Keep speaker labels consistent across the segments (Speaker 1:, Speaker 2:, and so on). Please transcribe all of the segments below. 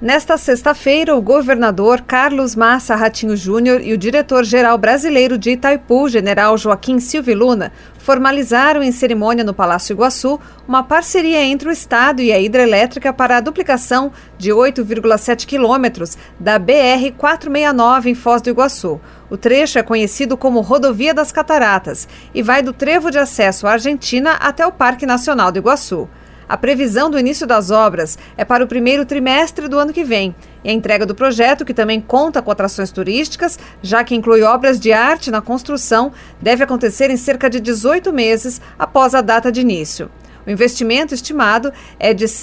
Speaker 1: Nesta sexta-feira, o governador Carlos Massa Ratinho Júnior e o diretor-geral brasileiro de Itaipu, general Joaquim Silvio Luna, formalizaram em cerimônia no Palácio Iguaçu uma parceria entre o Estado e a hidrelétrica para a duplicação de 8,7 quilômetros da BR-469 em Foz do Iguaçu. O trecho é conhecido como Rodovia das Cataratas e vai do trevo de acesso à Argentina até o Parque Nacional do Iguaçu. A previsão do início das obras é para o primeiro trimestre do ano que vem. E a entrega do projeto, que também conta com atrações turísticas, já que inclui obras de arte na construção, deve acontecer em cerca de 18 meses após a data de início. O investimento estimado é de R$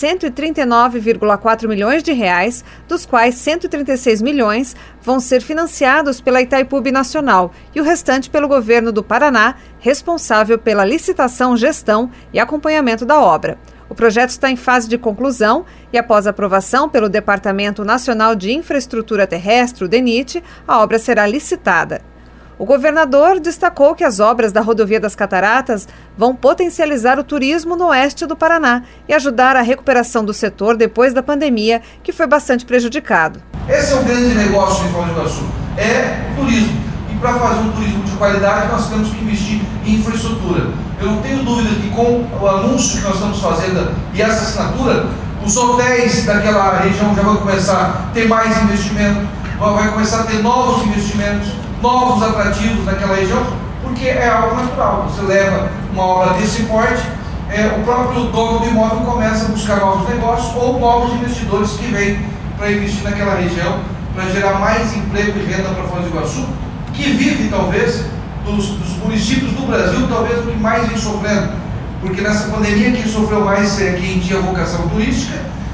Speaker 1: 139,4 milhões, dos quais 136 milhões vão ser financiados pela Itaipu Binacional e o restante pelo governo do Paraná, responsável pela licitação, gestão e acompanhamento da obra. O projeto está em fase de conclusão e, após aprovação pelo Departamento Nacional de Infraestrutura Terrestre, o DENIT, a obra será licitada. O governador destacou que as obras da Rodovia das Cataratas vão potencializar o turismo no oeste do Paraná e ajudar a recuperação do setor depois da pandemia, que foi bastante prejudicado.
Speaker 2: Esse é o grande negócio de Foz do Iguaçu, é o turismo. E para fazer um turismo de qualidade, nós temos que investir em infraestrutura. Eu não tenho dúvida que com o anúncio que nós estamos fazendo e essa assinatura, os hotéis daquela região já vão começar a ter mais investimento, vai começar a ter novos investimentos, novos atrativos naquela região, porque é algo natural. Você leva uma obra desse porte, o próprio dono do imóvel começa a buscar novos negócios ou novos investidores que vêm para investir naquela região, para gerar mais emprego e renda para Foz do Iguaçu, que vive talvez dos municípios do Brasil, talvez o que mais vem sofrendo, porque nessa pandemia quem sofreu mais é quem tinha vocação turística,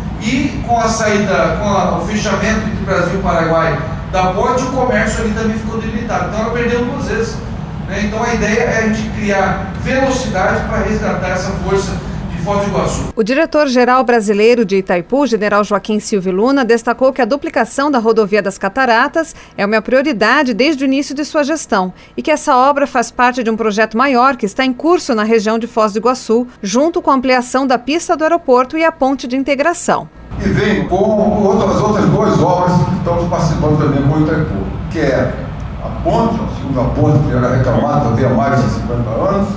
Speaker 2: e com a saída, com o fechamento entre Brasil e Paraguai da ponte, o comércio ali também ficou debilitado, então ela perdeu duas vezes, né? Então a ideia é a gente criar velocidade para resgatar essa força de Foz do Iguaçu.
Speaker 1: O diretor-geral brasileiro de Itaipu, general Joaquim Silvio Luna, destacou que a duplicação da Rodovia das Cataratas é uma prioridade desde o início de sua gestão e que essa obra faz parte de um projeto maior que está em curso na região de Foz do Iguaçu, junto com a ampliação da pista do aeroporto e a ponte de integração.
Speaker 3: E vem com outras duas obras que estamos participando também com o Itaipu, que é a ponte, a segunda ponte que era reclamada também há mais de 50 anos,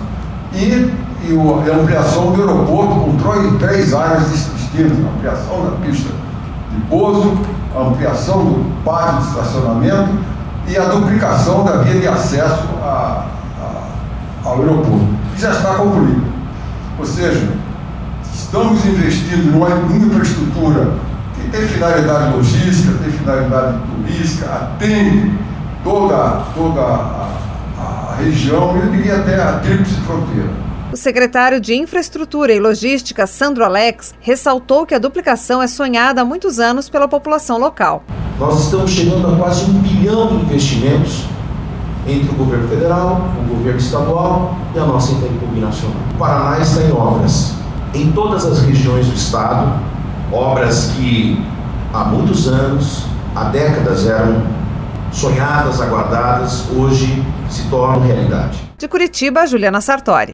Speaker 3: e a ampliação do aeroporto com três áreas distintas: a ampliação da pista de pouso, a ampliação do pátio de estacionamento e a duplicação da via de acesso ao aeroporto, que já está concluída. Ou seja, estamos investindo numa infraestrutura que tem finalidade logística, tem finalidade turística, atende toda a região, eu diria até a tríplice fronteira.
Speaker 1: O secretário de Infraestrutura e Logística, Sandro Alex, ressaltou que a duplicação é sonhada há muitos anos pela população local.
Speaker 4: Nós estamos chegando a quase 1 bilhão de investimentos entre o governo federal, o governo estadual e a nossa Itaipu Binacional. O Paraná está em obras em todas as regiões do estado, obras que há muitos anos, há décadas eram sonhadas, aguardadas, hoje se tornam realidade.
Speaker 1: De Curitiba, Juliana Sartori.